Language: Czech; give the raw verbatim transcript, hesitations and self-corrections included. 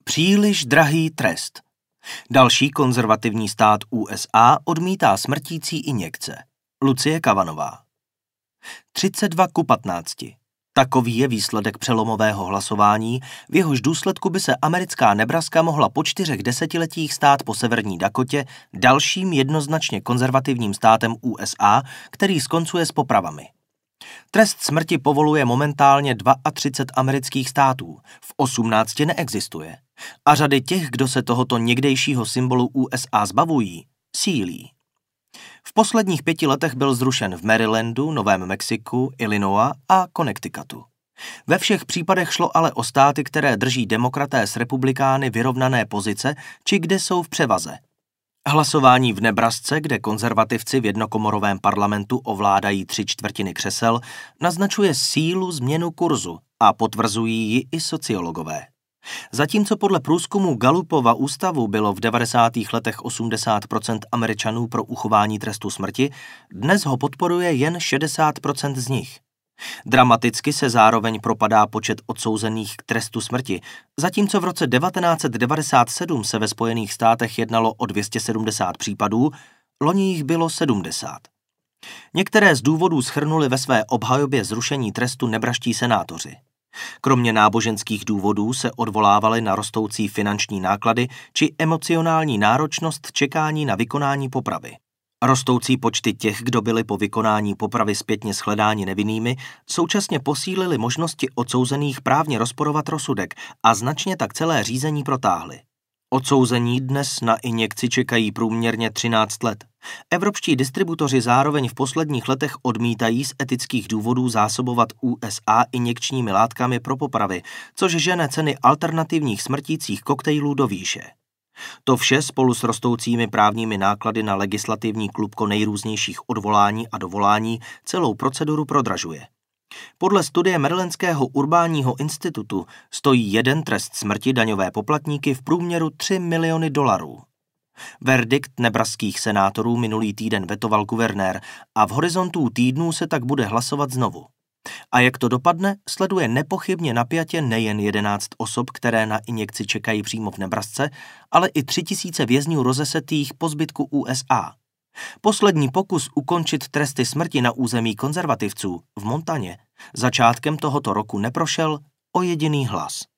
Příliš drahý trest. Další konzervativní stát U S A odmítá smrtící injekce. Lucie Kavanová. třicet dva ku patnácti. Takový je výsledek přelomového hlasování, v jehož důsledku by se americká Nebraska mohla po čtyřech desetiletích stát po severní Dakotě dalším jednoznačně konzervativním státem U S A, který skoncuje s popravami. Trest smrti povoluje momentálně třicet dva amerických států, v osmnácti neexistuje. A řady těch, kdo se tohoto někdejšího symbolu U S A zbavují, sílí. V posledních pěti letech byl zrušen v Marylandu, Novém Mexiku, Illinois a Connecticutu. Ve všech případech šlo ale o státy, které drží demokraté s republikány vyrovnané pozice, či kde jsou v převaze. Hlasování v Nebrasce, kde konzervativci v jednokomorovém parlamentu ovládají tři čtvrtiny křesel, naznačuje sílu změnu kurzu a potvrzují ji i sociologové. Zatímco podle průzkumu Gallupova ústavu bylo v devadesátých letech osmdesát procent Američanů pro uchování trestu smrti, dnes ho podporuje jen šedesát procent z nich. Dramaticky se zároveň propadá počet odsouzených k trestu smrti, zatímco v roce devatenáct set devadesát sedm se ve Spojených státech jednalo o dvě stě sedmdesát případů, loni jich bylo sedmdesát. Některé z důvodů shrnuli ve své obhajobě zrušení trestu nebraští senátoři. Kromě náboženských důvodů se odvolávali na rostoucí finanční náklady či emocionální náročnost čekání na vykonání popravy. Rostoucí počty těch, kdo byli po vykonání popravy zpětně shledáni nevinnými, současně posílili možnosti odsouzených právně rozporovat rozsudek a značně tak celé řízení protáhli. Odsouzení dnes na injekci čekají průměrně třináct let. Evropští distributoři zároveň v posledních letech odmítají z etických důvodů zásobovat U S A injekčními látkami pro popravy, což žene ceny alternativních smrtících koktejlů do výše. To vše spolu s rostoucími právními náklady na legislativní klubko nejrůznějších odvolání a dovolání celou proceduru prodražuje. Podle studie Marylandského urbánního institutu stojí jeden trest smrti daňové poplatníky v průměru tři miliony dolarů. Verdikt nebraských senátorů minulý týden vetoval guvernér a v horizontu týdnů se tak bude hlasovat znovu. A jak to dopadne, sleduje nepochybně napjatě nejen jedenáct osob, které na injekci čekají přímo v Nebrasce, ale i tři tisíce vězňů rozesetých po zbytku U S A. Poslední pokus ukončit tresty smrti na území konzervativců v Montaně začátkem tohoto roku neprošel o jediný hlas.